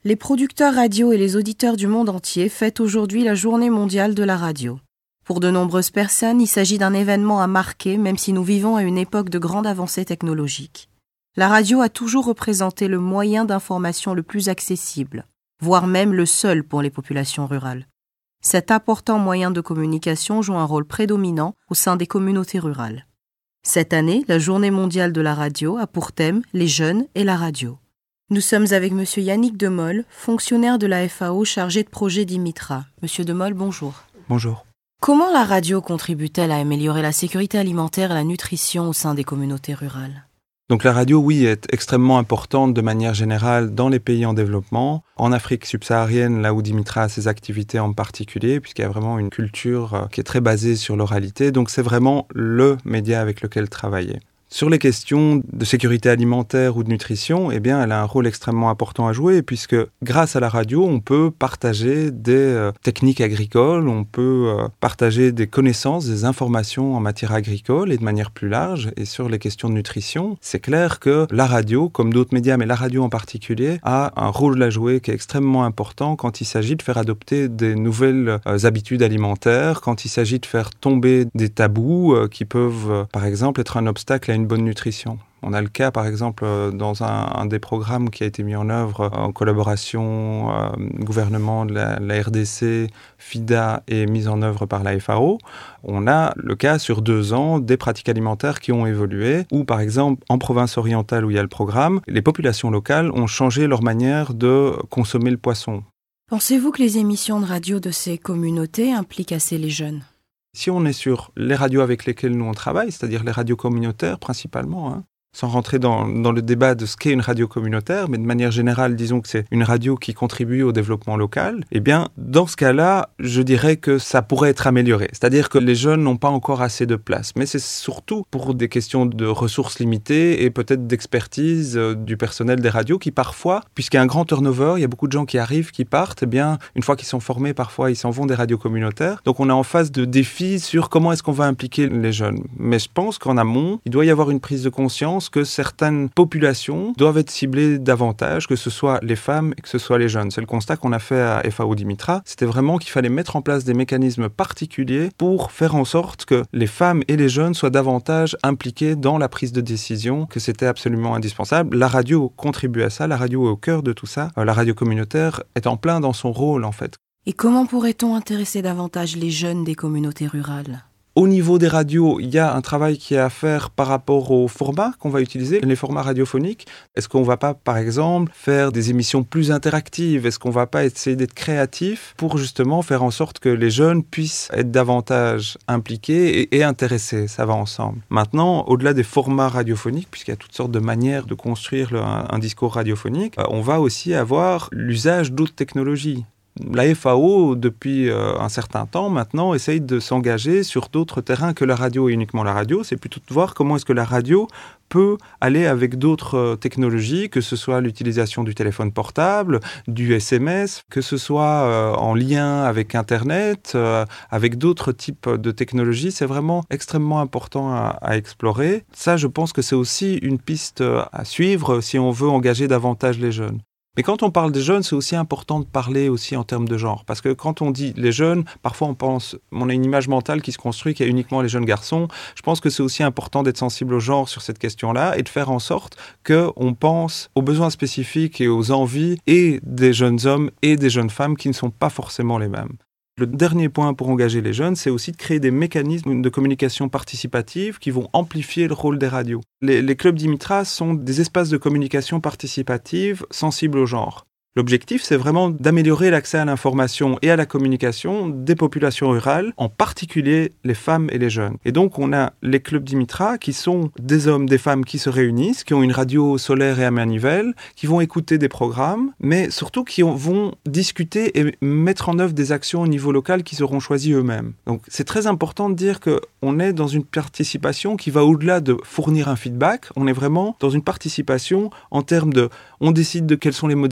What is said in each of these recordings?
Les producteurs radio et les auditeurs du monde entier fêtent aujourd'hui la Journée mondiale de la radio. Pour de nombreuses personnes, il s'agit d'un événement à marquer, même si nous vivons à une époque de grande avancée technologique. La radio a toujours représenté le moyen d'information le plus accessible, voire même le seul pour les populations rurales. Cet important moyen de communication joue un rôle prédominant au sein des communautés rurales. Cette année, la Journée mondiale de la radio a pour thème les jeunes et la radio. Nous sommes avec M. Yannick Demol, fonctionnaire de la FAO chargé de projet d'Imitra. M. Demol, bonjour. Bonjour. Comment la radio contribue-t-elle à améliorer la sécurité alimentaire et la nutrition au sein des communautés rurales ? Donc la radio, oui, est extrêmement importante de manière générale dans les pays en développement. En Afrique subsaharienne, là où Dimitra a ses activités en particulier, puisqu'il y a vraiment une culture qui est très basée sur l'oralité. Donc c'est vraiment le média avec lequel travailler. Sur les questions de sécurité alimentaire ou de nutrition, eh bien, elle a un rôle extrêmement important à jouer puisque grâce à la radio, on peut partager des techniques agricoles, on peut partager des connaissances, des informations en matière agricole et de manière plus large. Et sur les questions de nutrition, c'est clair que la radio, comme d'autres médias, mais la radio en particulier, a un rôle à jouer qui est extrêmement important quand il s'agit de faire adopter des nouvelles habitudes alimentaires, quand il s'agit de faire tomber des tabous qui peuvent, par exemple, être un obstacle à une bonne nutrition. On a le cas, par exemple, dans un des programmes qui a été mis en œuvre en collaboration gouvernement de la RDC, FIDA et mis en œuvre par la FAO. On a le cas sur 2 ans des pratiques alimentaires qui ont évolué, où par exemple en province orientale où il y a le programme, les populations locales ont changé leur manière de consommer le poisson. Pensez-vous que les émissions de radio de ces communautés impliquent assez les jeunes ? Si on est sur les radios avec lesquelles nous on travaille, c'est-à-dire les radios communautaires principalement, sans rentrer dans le débat de ce qu'est une radio communautaire, mais de manière générale, disons que c'est une radio qui contribue au développement local, eh bien, dans ce cas-là, je dirais que ça pourrait être amélioré. C'est-à-dire que les jeunes n'ont pas encore assez de place. Mais c'est surtout pour des questions de ressources limitées et peut-être d'expertise du personnel des radios qui parfois, puisqu'il y a un grand turnover, il y a beaucoup de gens qui arrivent, qui partent, eh bien, une fois qu'ils sont formés, parfois, ils s'en vont des radios communautaires. Donc, on est en phase de défi sur comment est-ce qu'on va impliquer les jeunes. Mais je pense qu'en amont, il doit y avoir une prise de conscience que certaines populations doivent être ciblées davantage, que ce soit les femmes et que ce soit les jeunes. C'est le constat qu'on a fait à FAO Dimitra. C'était vraiment qu'il fallait mettre en place des mécanismes particuliers pour faire en sorte que les femmes et les jeunes soient davantage impliqués dans la prise de décision, que c'était absolument indispensable. La radio contribue à ça, la radio est au cœur de tout ça. La radio communautaire est en plein dans son rôle, en fait. Et comment pourrait-on intéresser davantage les jeunes des communautés rurales ? Au niveau des radios, il y a un travail qui est à faire par rapport aux formats qu'on va utiliser, les formats radiophoniques. Est-ce qu'on ne va pas, par exemple, faire des émissions plus interactives ? Est-ce qu'on ne va pas essayer d'être créatif pour justement faire en sorte que les jeunes puissent être davantage impliqués et intéressés ? Ça va ensemble. Maintenant, au-delà des formats radiophoniques, puisqu'il y a toutes sortes de manières de construire un discours radiophonique, on va aussi avoir l'usage d'autres technologies. La FAO, depuis un certain temps maintenant, essaye de s'engager sur d'autres terrains que la radio et uniquement la radio. C'est plutôt de voir comment est-ce que la radio peut aller avec d'autres technologies, que ce soit l'utilisation du téléphone portable, du SMS, que ce soit en lien avec Internet, avec d'autres types de technologies. C'est vraiment extrêmement important à explorer. Ça, je pense que c'est aussi une piste à suivre si on veut engager davantage les jeunes. Mais quand on parle des jeunes, c'est aussi important de parler aussi en termes de genre. Parce que quand on dit les jeunes, parfois on a une image mentale qui se construit qu'il y a uniquement les jeunes garçons. Je pense que c'est aussi important d'être sensible au genre sur cette question-là et de faire en sorte qu'on pense aux besoins spécifiques et aux envies et des jeunes hommes et des jeunes femmes qui ne sont pas forcément les mêmes. Le dernier point pour engager les jeunes, c'est aussi de créer des mécanismes de communication participative qui vont amplifier le rôle des radios. Les clubs Dimitra sont des espaces de communication participative sensibles au genre. L'objectif, c'est vraiment d'améliorer l'accès à l'information et à la communication des populations rurales, en particulier les femmes et les jeunes. Et donc, on a les clubs Dimitra qui sont des hommes, des femmes qui se réunissent, qui ont une radio solaire et à manivelle, qui vont écouter des programmes, mais surtout qui vont discuter et mettre en œuvre des actions au niveau local qui seront choisies eux-mêmes. Donc, c'est très important de dire qu'on est dans une participation qui va au-delà de fournir un feedback. On est vraiment dans une participation en termes de... On décide de quelles sont les modalités de fonctionnement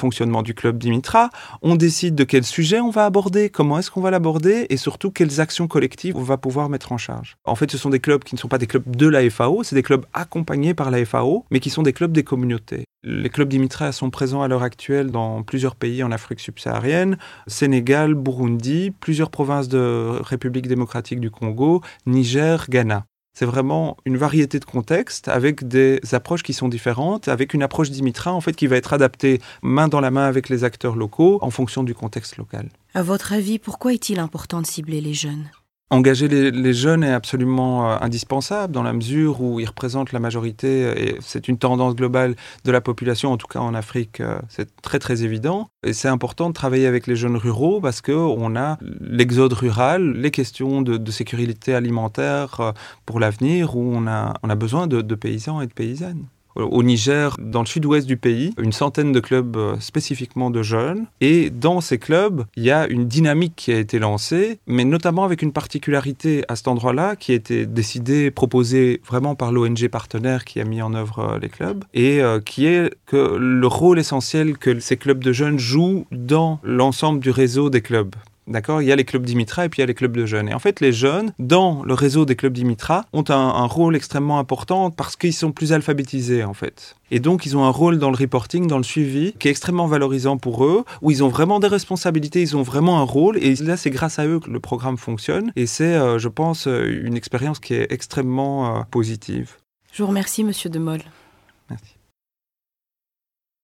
fonctionnement du club Dimitra, on décide de quel sujet on va aborder, comment est-ce qu'on va l'aborder et surtout quelles actions collectives on va pouvoir mettre en charge. En fait, ce sont des clubs qui ne sont pas des clubs de la FAO, c'est des clubs accompagnés par la FAO, mais qui sont des clubs des communautés. Les clubs Dimitra sont présents à l'heure actuelle dans plusieurs pays en Afrique subsaharienne, Sénégal, Burundi, plusieurs provinces de République démocratique du Congo, Niger, Ghana. C'est vraiment une variété de contextes avec des approches qui sont différentes, avec une approche Dimitra en fait qui va être adaptée main dans la main avec les acteurs locaux en fonction du contexte local. À votre avis, pourquoi est-il important de cibler les jeunes ? Engager les jeunes est absolument indispensable dans la mesure où ils représentent la majorité et c'est une tendance globale de la population, en tout cas en Afrique, c'est très très évident. Et c'est important de travailler avec les jeunes ruraux parce qu'on a l'exode rural, les questions de sécurité alimentaire pour l'avenir où on a besoin de paysans et de paysannes. Au Niger, dans le sud-ouest du pays, une centaine de clubs spécifiquement de jeunes. Et dans ces clubs, il y a une dynamique qui a été lancée, mais notamment avec une particularité à cet endroit-là qui a été décidée, proposée vraiment par l'ONG partenaire qui a mis en œuvre les clubs, et qui est que le rôle essentiel que ces clubs de jeunes jouent dans l'ensemble du réseau des clubs. D'accord, il y a les clubs Dimitra et puis il y a les clubs de jeunes. Et en fait, les jeunes, dans le réseau des clubs Dimitra, ont un rôle extrêmement important parce qu'ils sont plus alphabétisés, en fait. Et donc, ils ont un rôle dans le reporting, dans le suivi, qui est extrêmement valorisant pour eux, où ils ont vraiment des responsabilités, ils ont vraiment un rôle. Et là, c'est grâce à eux que le programme fonctionne. Et c'est, je pense, une expérience qui est extrêmement positive. Je vous remercie, Monsieur De Mol. Merci.